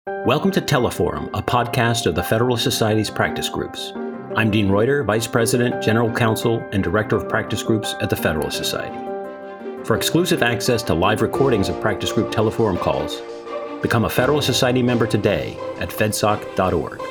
Welcome to Teleforum, a podcast of the Federalist Society's practice groups. I'm Dean Reuter, Vice President, General Counsel, and Director of Practice Groups at the Federalist Society. For exclusive access to live recordings of practice group Teleforum calls, become a Federalist Society member today at fedsoc.org.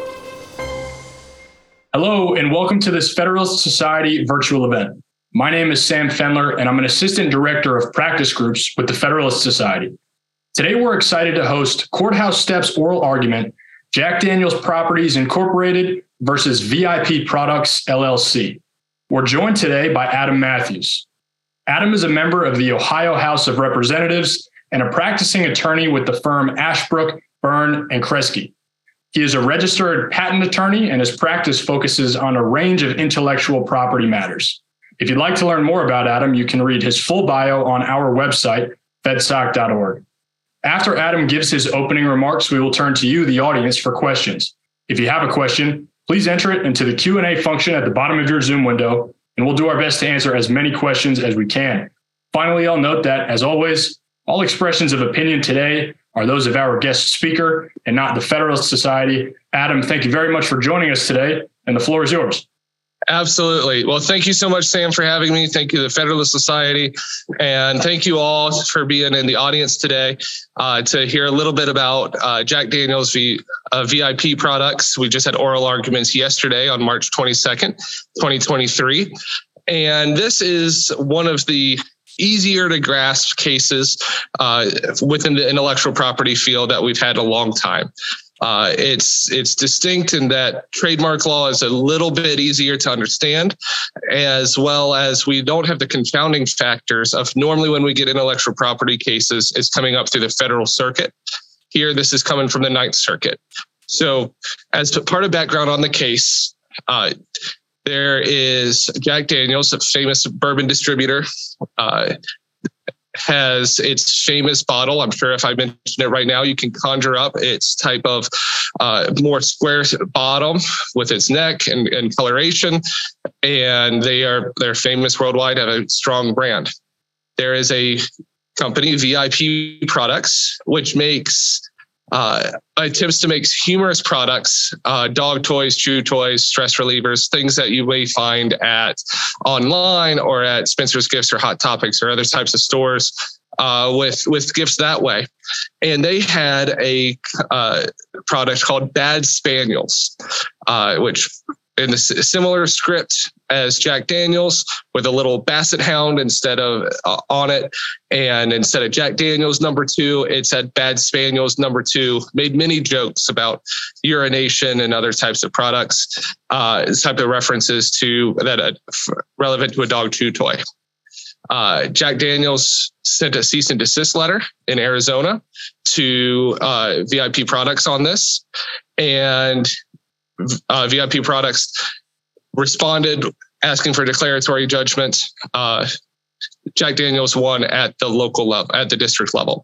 Hello, and welcome to this Federalist Society virtual event. My name is Sam Fendler, and I'm an Assistant Director of Practice Groups with the Federalist Society. Today, we're excited to host Courthouse Steps Oral Argument, Jack Daniel's Properties Incorporated versus VIP Products, LLC. We're joined today by Adam Matthews. Adam is a member of the Ohio House of Representatives and a practicing attorney with the firm Ashbrook, Byrne, and Kresge. He is a registered patent attorney, and his practice focuses on a range of intellectual property matters. If you'd like to learn more about Adam, you can read his full bio on our website, fedsoc.org. After Adam gives his opening remarks, we will turn to you, the audience, for questions. If you have a question, please enter it into the Q&A function at the bottom of your Zoom window, and we'll do our best to answer as many questions as we can. Finally, I'll note that, as always, all expressions of opinion today are those of our guest speaker and not the Federalist Society. Adam, thank you very much for joining us today, and the floor is yours. Absolutely. Well, thank you so much, Sam, for having me. Thank you, the Federalist Society. And thank you all for being in the audience today to hear a little bit about Jack Daniel's VIP products. We just had oral arguments yesterday on March 22nd, 2023. And this is one of the easier to grasp cases within the intellectual property field that we've had a long time. It's distinct in that trademark law is a little bit easier to understand, as well as we don't have the confounding factors of normally when we get intellectual property cases, it's coming up through the federal circuit. Here, this is coming from the Ninth Circuit. So as part of background on the case, there is Jack Daniel's, a famous bourbon distributor, has its famous bottle. I'm sure if I mention it right now, you can conjure up its type of more square bottom with its neck and coloration. And they're famous worldwide, have a strong brand. There is a company, VIP Products, which attempts to make humorous products, dog toys, chew toys, stress relievers, things that you may find at online or at Spencer's Gifts or Hot Topics or other types of stores with gifts that way. And they had a product called Bad Spaniels, which in the similar script as Jack Daniel's, with a little basset hound instead of on it. And instead of Jack Daniel's number 2, it said Bad Spaniels number 2, made many jokes about urination and other types of products, type of references to that relevant to a dog chew toy. Jack Daniel's sent a cease and desist letter in Arizona to VIP Products on this. And VIP Products responded asking for declaratory judgment. Jack Daniel's won at the local level, at the district level.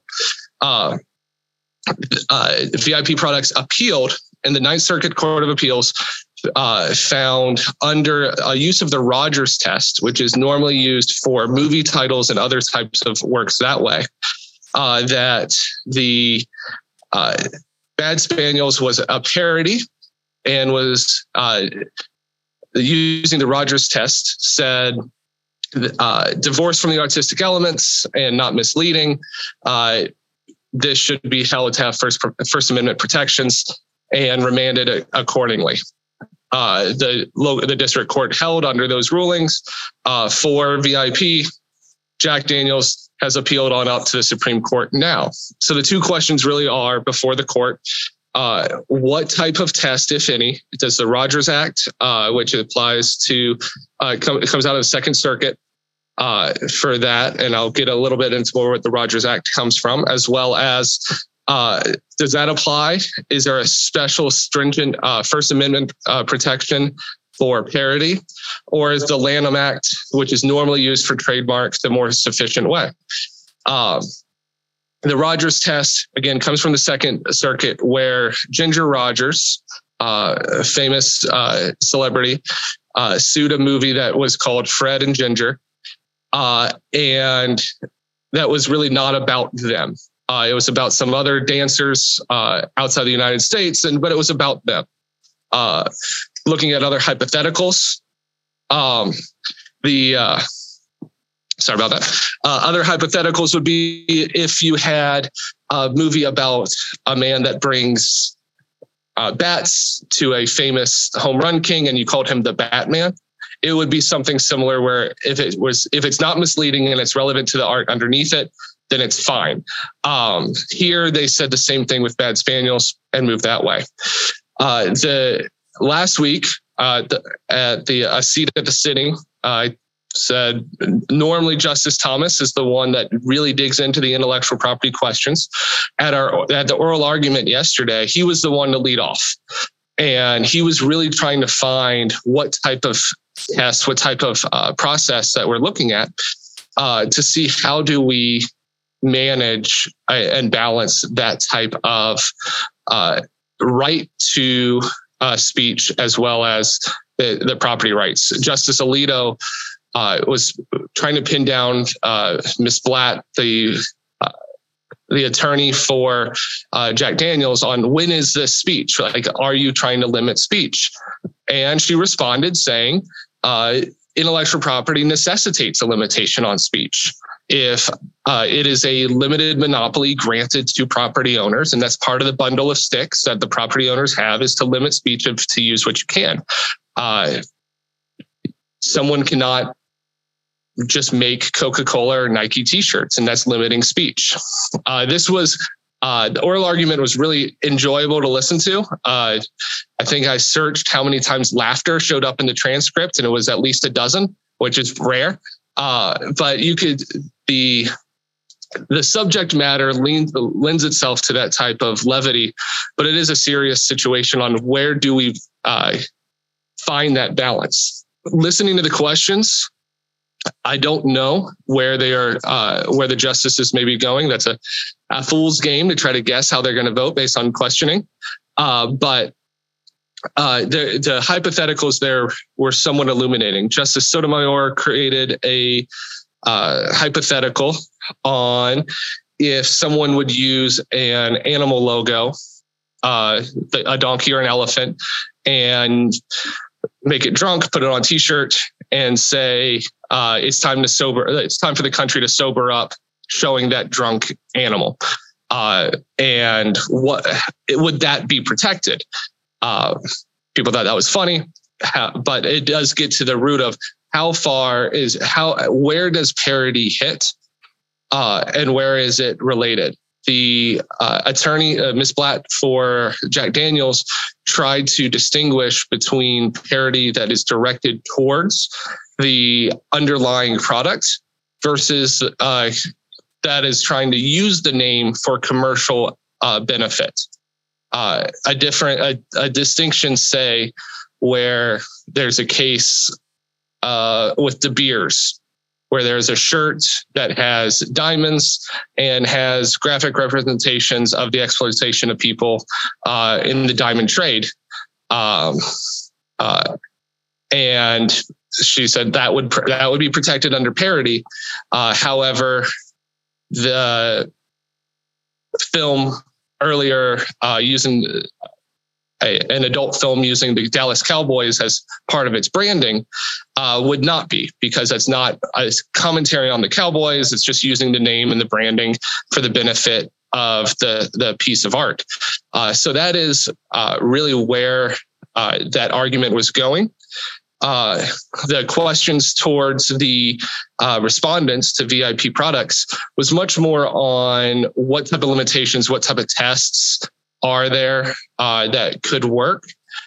VIP Products appealed, and the Ninth Circuit Court of Appeals found under a use of the Rogers test, which is normally used for movie titles and other types of works that way, that the Bad Spaniels was a parody and was using the Rogers test, said divorced from the artistic elements and not misleading. This should be held to have First Amendment protections and remanded accordingly. The district court held under those rulings for VIP. Jack Daniel's has appealed on up to the Supreme Court now. So the two questions really are before the court. What type of test, if any, does the Rogers Act, which applies to, it comes out of the Second Circuit for that, and I'll get a little bit into more what the Rogers Act comes from, as well as does that apply? Is there a special stringent First Amendment protection for parody, or is the Lanham Act, which is normally used for trademarks, the more sufficient way? The Rogers test, again, comes from the Second Circuit, where Ginger Rogers, a famous celebrity, sued a movie that was called Fred and Ginger. And that was really not about them. It was about some other dancers outside the United States, but it was about them. Looking at other hypotheticals, sorry about that. Other hypotheticals would be if you had a movie about a man that brings bats to a famous home run king and you called him the Batman. It would be something similar where if it's not misleading and it's relevant to the art underneath it, then it's fine. Here they said the same thing with Bad Spaniels and moved that way. The last week at a seat at the sitting, I said normally Justice Thomas is the one that really digs into the intellectual property questions. At the oral argument yesterday, he was the one to lead off. And he was really trying to find what type of test, what type of process that we're looking at to see how do we manage and balance that type of right to speech as well as the property rights. Justice Alito was trying to pin down Ms. Blatt, the attorney for Jack Daniels, on when is this speech? Like, are you trying to limit speech? And she responded saying, intellectual property necessitates a limitation on speech. If it is a limited monopoly granted to property owners, and that's part of the bundle of sticks that the property owners have, is to limit speech to use what you can. Someone cannot just make Coca-Cola or Nike t-shirts, and that's limiting speech. The oral argument was really enjoyable to listen to. I think I searched how many times laughter showed up in the transcript, and it was at least a dozen, which is rare. But the subject matter lends itself to that type of levity, but it is a serious situation on where do we find that balance. Listening to the questions, I don't know where they are, where the justices may be going. That's a fool's game to try to guess how they're going to vote based on questioning. But the hypotheticals there were somewhat illuminating. Justice Sotomayor created a hypothetical on if someone would use an animal logo, a donkey or an elephant, and make it drunk, put it on a t-shirt, and say it's time for the country to sober up, showing that drunk animal. And what would that be protected? People thought that was funny, but it does get to the root of where does parody hit, and where is it related? The attorney, Ms. Blatt for Jack Daniels, tried to distinguish between parody that is directed towards the underlying product versus that is trying to use the name for commercial benefit. A distinction, say, where there's a case with De Beers, where there's a shirt that has diamonds and has graphic representations of the exploitation of people in the diamond trade. And she said that would be protected under parody. However, the film earlier using an adult film using the Dallas Cowboys as part of its branding would not be, because that's not a commentary on the Cowboys. It's just using the name and the branding for the benefit of the piece of art. So that is really where that argument was going. The questions towards the respondents to VIP products was much more on what type of limitations, what type of tests are there that could work.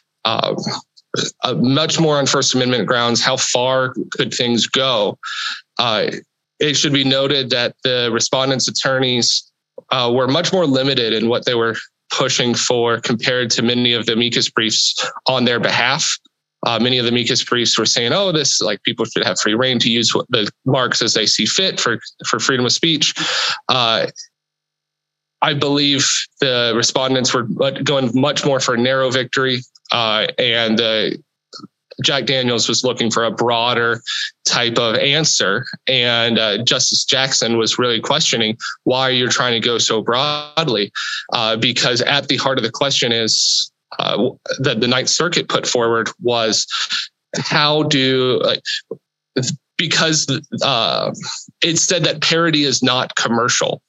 Much more on First Amendment grounds, how far could things go? It should be noted that the respondents' attorneys were much more limited in what they were pushing for compared to many of the amicus briefs on their behalf. Many of the amicus briefs were saying, people should have free reign to use the marks as they see fit for freedom of speech. I believe the respondents were going much more for a narrow victory, and Jack Daniels was looking for a broader type of answer. And Justice Jackson was really questioning why you're trying to go so broadly, because at the heart of the question is that the Ninth Circuit put forward was because it said that parody is not commercial.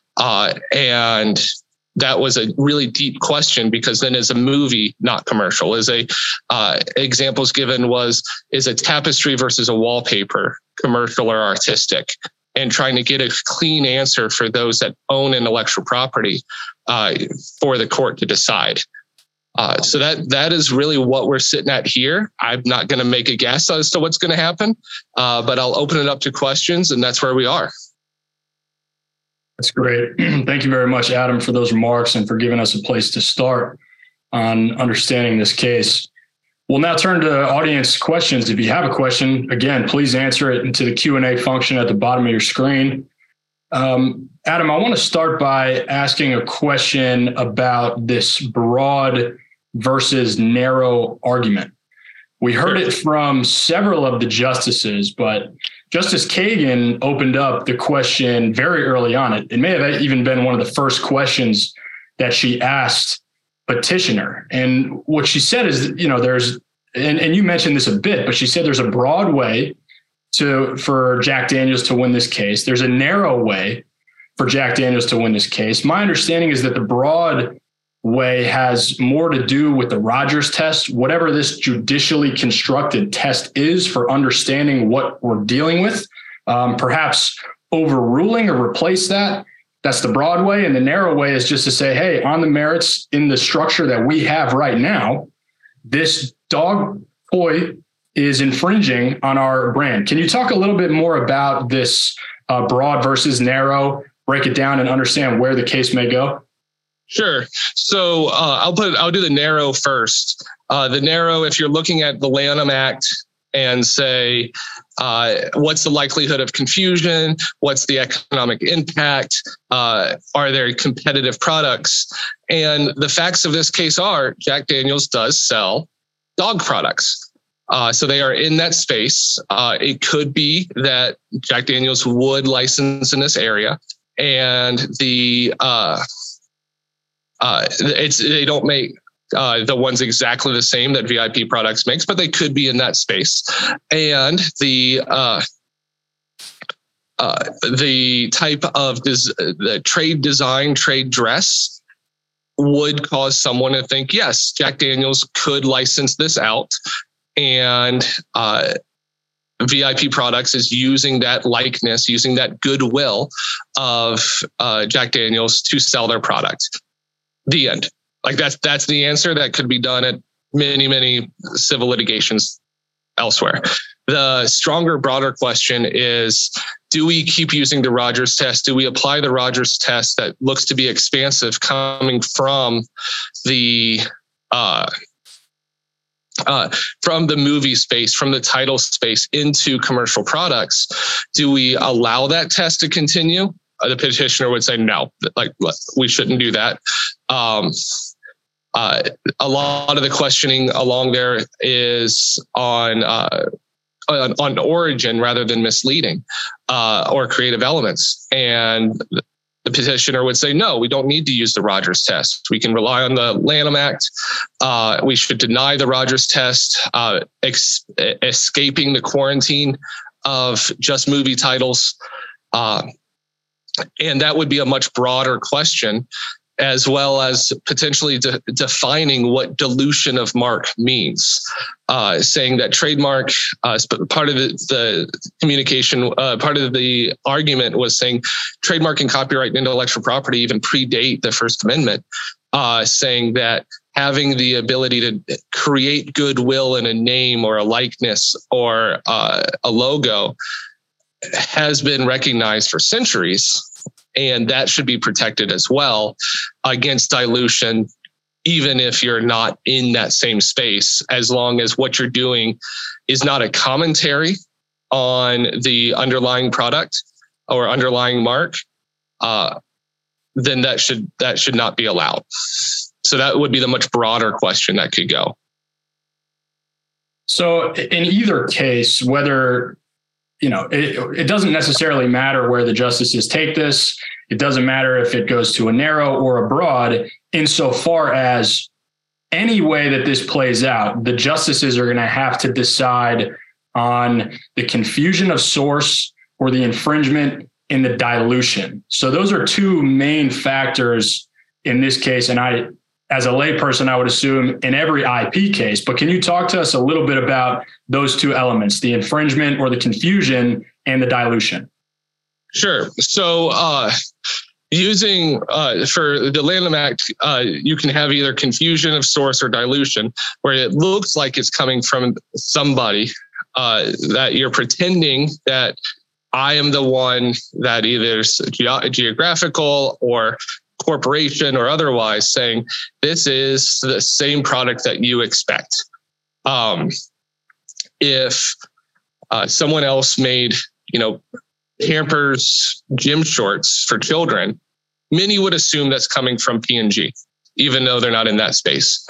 And that was a really deep question, because then is a movie not commercial? Examples given is a tapestry versus a wallpaper commercial or artistic? And trying to get a clean answer for those that own intellectual property for the court to decide. So that is really what we're sitting at here. I'm not going to make a guess as to what's going to happen, but I'll open it up to questions, and that's where we are. That's great. Thank you very much, Adam, for those remarks and for giving us a place to start on understanding this case. We'll now turn to audience questions. If you have a question, again, please answer it into the Q&A function at the bottom of your screen. Adam, I want to start by asking a question about this broad versus narrow argument. We heard it from several of the justices, but Justice Kagan opened up the question very early on. It may have even been one of the first questions that she asked petitioner. And what she said is, there's, and you mentioned this a bit, but she said there's a broad way for Jack Daniels to win this case. There's a narrow way for Jack Daniels to win this case. My understanding is that the broad way has more to do with the Rogers test, whatever this judicially constructed test is for understanding what we're dealing with, perhaps overruling or replace that. That's the broad way. And the narrow way is just to say, hey, on the merits in the structure that we have right now, this dog toy is infringing on our brand. Can you talk a little bit more about this broad versus narrow, break it down and understand where the case may go? Sure. So I'll do the narrow first. The narrow, if you're looking at the Lanham Act and say, what's the likelihood of confusion? What's the economic impact? Are there competitive products? And the facts of this case are Jack Daniels does sell dog products. So they are in that space. It could be that Jack Daniels would license in this area, and they don't make the ones exactly the same that VIP Products makes, but they could be in that space. And the type of the trade design, trade dress would cause someone to think, yes, Jack Daniels could license this out, and VIP Products is using that likeness, using that goodwill of Jack Daniels to sell their product. The end. Like that's the answer that could be done at many, many civil litigations elsewhere. The stronger, broader question is, do we keep using the Rogers test? Do we apply the Rogers test that looks to be expansive coming from the movie space, from the title space into commercial products? Do we allow that test to continue? The petitioner would say no, like we shouldn't do that. A lot of the questioning along there is on origin rather than misleading or creative elements. And the petitioner would say, no, we don't need to use the Rogers test. We can rely on the Lanham Act. We should deny the Rogers test, escaping the quarantine of just movie titles. And that would be a much broader question, as well as potentially defining what dilution of mark means, saying that trademark, part of the communication, part of the argument was saying trademark and copyright and intellectual property even predate the First Amendment, saying that having the ability to create goodwill in a name or a likeness or a logo has been recognized for centuries, and that should be protected as well against dilution, even if you're not in that same space, as long as what you're doing is not a commentary on the underlying product or underlying mark, then that should not be allowed. So that would be the much broader question that could go. So in either case, whether, it doesn't necessarily matter where the justices take this. It doesn't matter if it goes to a narrow or a broad, insofar as any way that this plays out, the justices are going to have to decide on the confusion of source or the infringement in the dilution. So those are two main factors in this case. And I, as a layperson, I would assume in every IP case, but can you talk to us a little bit about those two elements, the infringement or the confusion and the dilution? Sure. So using for the Lanham Act, you can have either confusion of source or dilution, where it looks like it's coming from somebody that you're pretending that I am the one that either is geographical or corporation or otherwise saying this is the same product that you expect. If someone else made, Pampers gym shorts for children, many would assume that's coming from P&G, even though they're not in that space.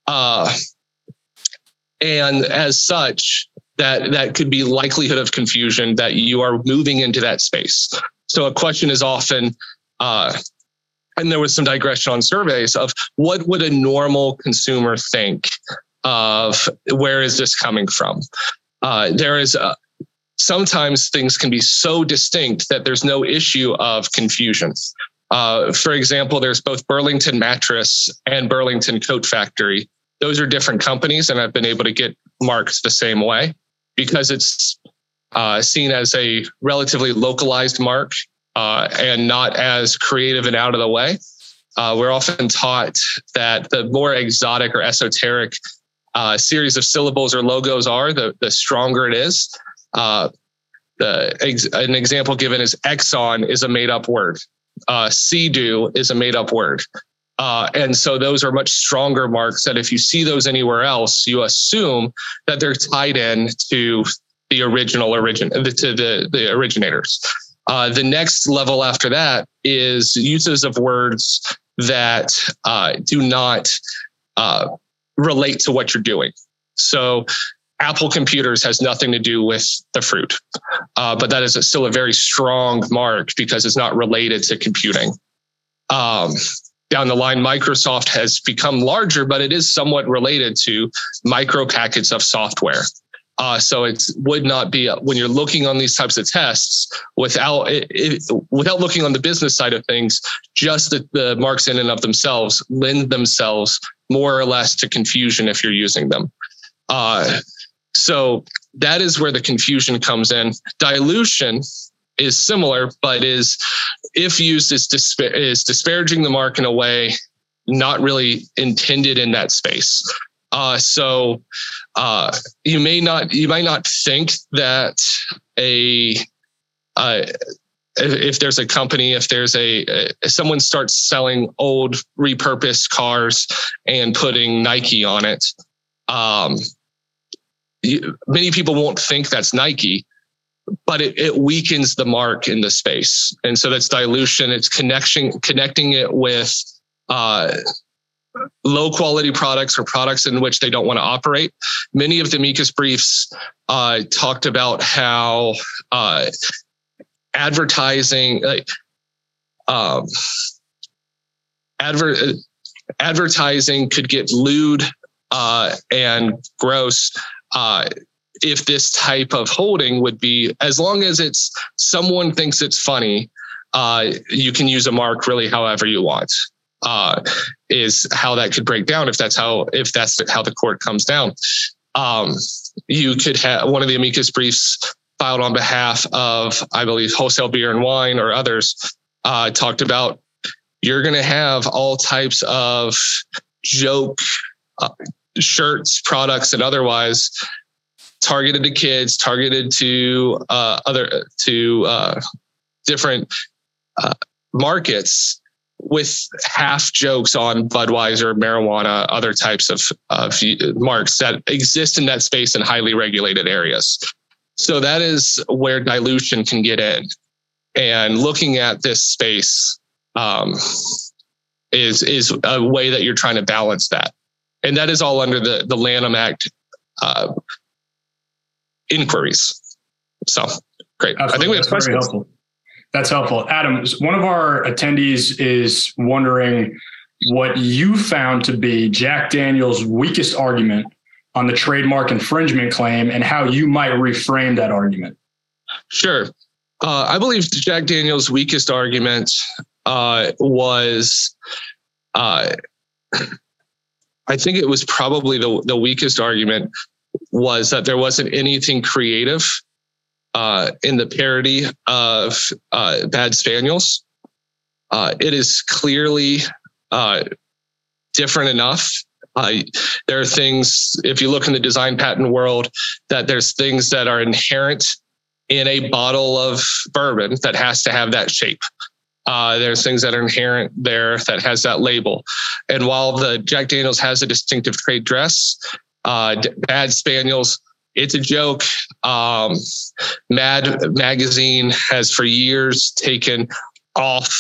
And as such, that could be likelihood of confusion that you are moving into that space. So a question is often, and there was some digression on surveys of what would a normal consumer think of where is this coming from? There is sometimes things can be so distinct that there's no issue of confusion. For example, there's both Burlington Mattress and Burlington Coat Factory. Those are different companies, and I've been able to get marked the same way because it's seen as a relatively localized mark and not as creative and out of the way. We're often taught that the more exotic or esoteric series of syllables or logos are, the stronger it is. An example given is Exxon is a made-up word. Sea-Doo is a made-up word. And so those are much stronger marks that if you see those anywhere else, you assume that they're tied in to the the originators. The next level after that is uses of words that do not relate to what you're doing. So Apple Computers has nothing to do with the fruit, but that is still a very strong mark because it's not related to computing. Down the line, Microsoft has become larger, but it is somewhat related to micro packets of software. So it would not be when you're looking on these types of tests without looking on the business side of things, just the marks in and of themselves lend themselves more or less to confusion if you're using them. So that is where the confusion comes in. Dilution is similar, but if used is disparaging the mark in a way not really intended in that space. So you might not think that if there's a company, if there's someone starts selling old repurposed cars and putting Nike on it, many people won't think that's Nike, but it weakens the mark in the space. And so that's dilution. It's connecting it with low quality products or products in which they don't want to operate. Many of the amicus briefs talked about how advertising, advertising could get lewd and gross if this type of holding would be, as long as someone thinks it's funny, you can use a mark really however you want. Is how that could break down if that's how the court comes down. You could have one of the amicus briefs filed on behalf of, I believe, Wholesale Beer and Wine or others, talked about you're going to have all types of joke shirts, products, and otherwise targeted to kids, targeted to different with half jokes on Budweiser, marijuana, other types of marks that exist in that space in highly regulated areas. So that is where dilution can get in. And looking at this space is a way that you're trying to balance that. And that is all under the Lanham Act inquiries. So great. Absolutely. I think we have questions. Very helpful. That's helpful. Adam, one of our attendees is wondering what you found to be Jack Daniel's weakest argument on the trademark infringement claim and how you might reframe that argument. Sure. I believe Jack Daniel's weakest argument was, I think it was probably the weakest argument was that there wasn't anything creative in the parody of Bad Spaniels. It is clearly different enough. There are things, if you look in the design patent world, that there's things that are inherent in a bottle of bourbon that has to have that shape. There's things that are inherent there that has that label. And while the Jack Daniel's has a distinctive trade dress, Bad Spaniels, it's a joke. Mad Magazine has for years taken off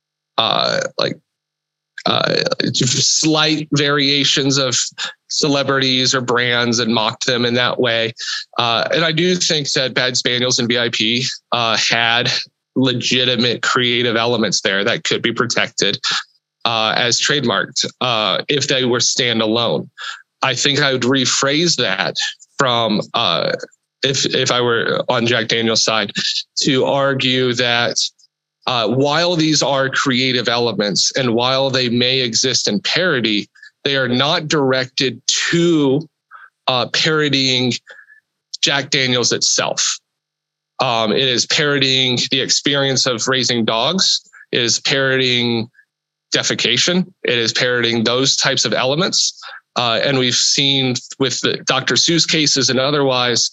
slight variations of celebrities or brands and mocked them in that way. And I do think that Bad Spaniels and VIP had legitimate creative elements there that could be protected as trademarked if they were standalone. I think I would rephrase that from if I were on Jack Daniel's side to argue that while these are creative elements and while they may exist in parody, they are not directed to parodying Jack Daniel's itself. It is parodying the experience of raising dogs. It is parodying defecation. It is parodying those types of elements. And we've seen with the Dr. Seuss cases and otherwise,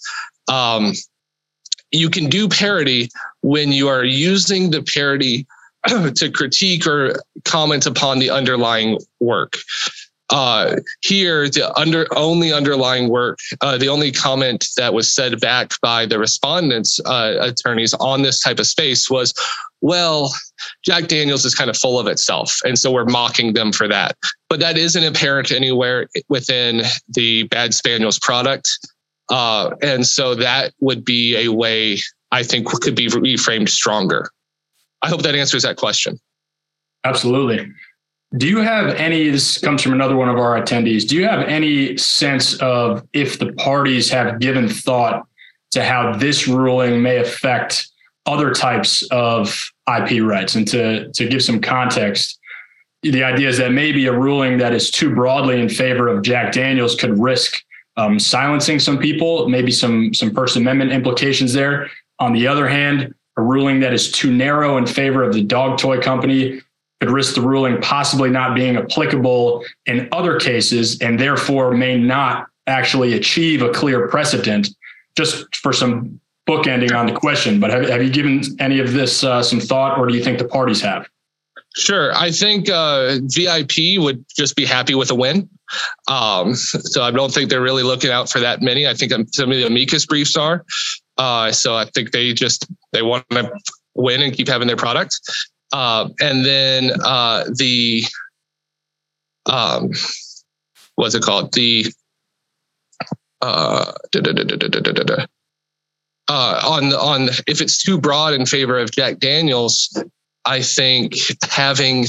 you can do parody when you are using the parody to critique or comment upon the underlying work. Here, the only underlying work, the only comment that was said back by the respondents' attorneys on this type of space was, well, Jack Daniel's is kind of full of itself, and so we're mocking them for that. But that isn't apparent anywhere within the Bad Spaniels product. And so that would be a way I think could be reframed stronger. I hope that answers that question. Absolutely. Do you have any, this comes from another one of our attendees, do you have any sense of if the parties have given thought to how this ruling may affect other types of IP rights? And to give some context, the idea is that maybe a ruling that is too broadly in favor of Jack Daniel's could risk silencing some people, maybe some First Amendment implications there. On the other hand, a ruling that is too narrow in favor of the dog toy company could risk the ruling possibly not being applicable in other cases and therefore may not actually achieve a clear precedent. Just for some bookending on the question, but have you given any of this some thought, or do you think the parties have? Sure. I think VIP would just be happy with a win. So I don't think they're really looking out for that many. I think some of the amicus briefs are. So I think they want to win and keep having their product. And then what's it called? On if it's too broad in favor of Jack Daniel's, I think having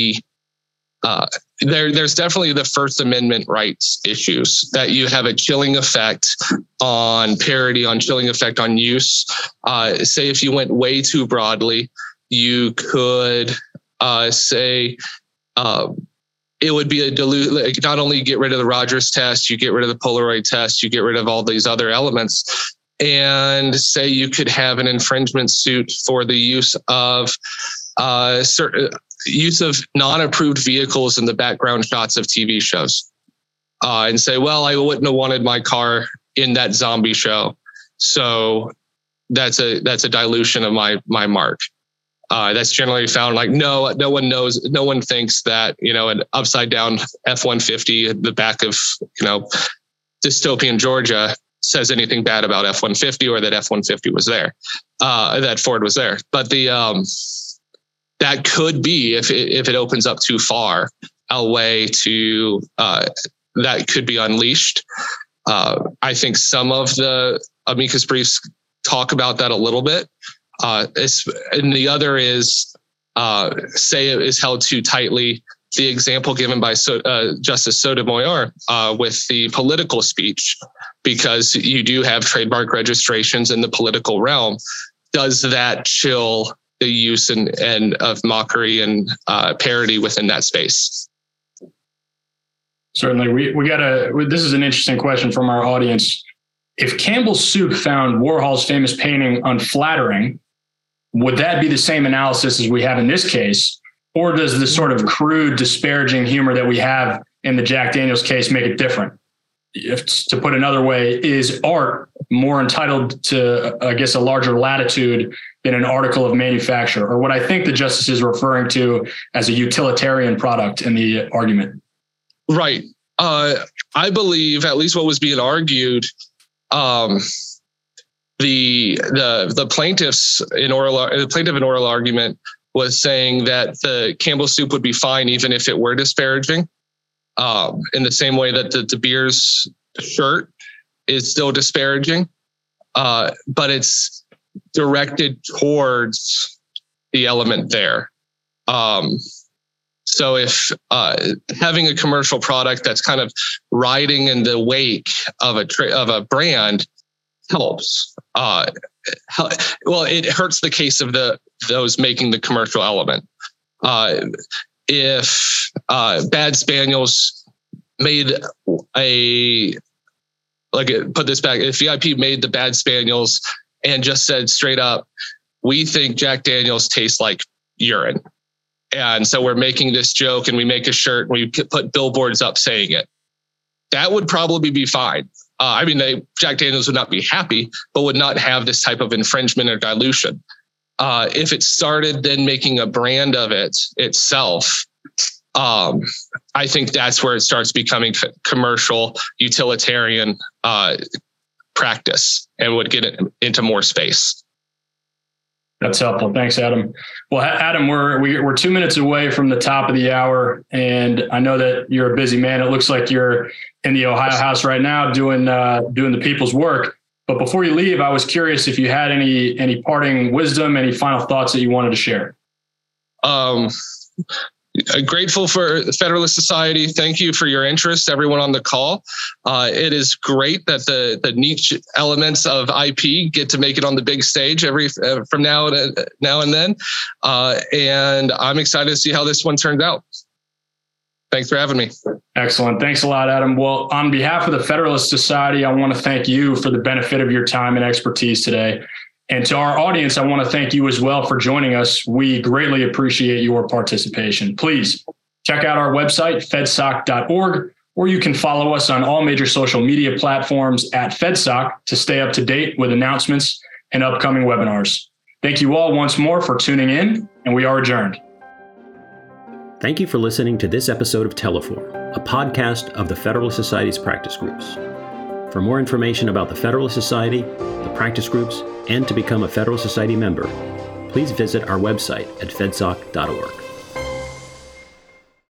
there's definitely the First Amendment rights issues that you have a chilling effect on parody, on chilling effect on use. Say if you went way too broadly, you could say it would be a dilute. Not only get rid of the Rogers test, you get rid of the Polaroid test, you get rid of all these other elements, and say you could have an infringement suit for the use of certain use of non-approved vehicles in the background shots of TV shows, and say, well, I wouldn't have wanted my car in that zombie show, so that's a dilution of my mark. That's generally found like no one knows, no one thinks that an upside down F-150 at the back of dystopian Georgia says anything bad about F-150 or that F-150 was there, that Ford was there. But that could be, if it opens up too far, a way to that could be unleashed. I think some of the amicus briefs talk about that a little bit. And the other is say it is held too tightly. The example given by Justice Sotomayor with the political speech, because you do have trademark registrations in the political realm. Does that chill the use and of mockery and parody within that space? Certainly. This is an interesting question from our audience. If Campbell's Soup found Warhol's famous painting unflattering, would that be the same analysis as we have in this case? Or does the sort of crude, disparaging humor that we have in the Jack Daniels case make it different? If, to put another way, is art more entitled to, I guess, a larger latitude than an article of manufacture, or what I think the justice is referring to as a utilitarian product in the argument? Right. I believe, at least what was being argued, the plaintiff in oral argument was saying that the Campbell's Soup would be fine even if it were disparaging, in the same way that the De Beers shirt is still disparaging, but it's directed towards the element there. So if having a commercial product that's kind of riding in the wake of a brand helps. Well, it hurts the case of those making the commercial element. If Bad Spaniels made if VIP made the Bad Spaniels and just said straight up, we think Jack Daniels tastes like urine, and so we're making this joke and we make a shirt and we put billboards up saying it, that would probably be fine. Jack Daniels would not be happy, but would not have this type of infringement or dilution. If it started then making a brand of it itself, I think that's where it starts becoming commercial, utilitarian practice and would get it into more space. That's helpful. Thanks, Adam. Well, Adam, we're 2 minutes away from the top of the hour, and I know that you're a busy man. It looks like you're in the Ohio House right now doing the people's work. But before you leave, I was curious if you had any parting wisdom, any final thoughts that you wanted to share. Grateful for the Federalist Society. Thank you for your interest, everyone on the call. It is great that the niche elements of IP get to make it on the big stage from now and then. And I'm excited to see how this one turns out. Thanks for having me. Excellent. Thanks a lot, Adam. Well, on behalf of the Federalist Society, I want to thank you for the benefit of your time and expertise today. And to our audience, I want to thank you as well for joining us. We greatly appreciate your participation. Please check out our website, fedsoc.org, or you can follow us on all major social media platforms at FedSoc to stay up to date with announcements and upcoming webinars. Thank you all once more for tuning in, and we are adjourned. Thank you for listening to this episode of Teleform, a podcast of the Federalist Society's practice groups. For more information about the Federalist Society, the practice groups, and to become a Federalist Society member, please visit our website at fedsoc.org.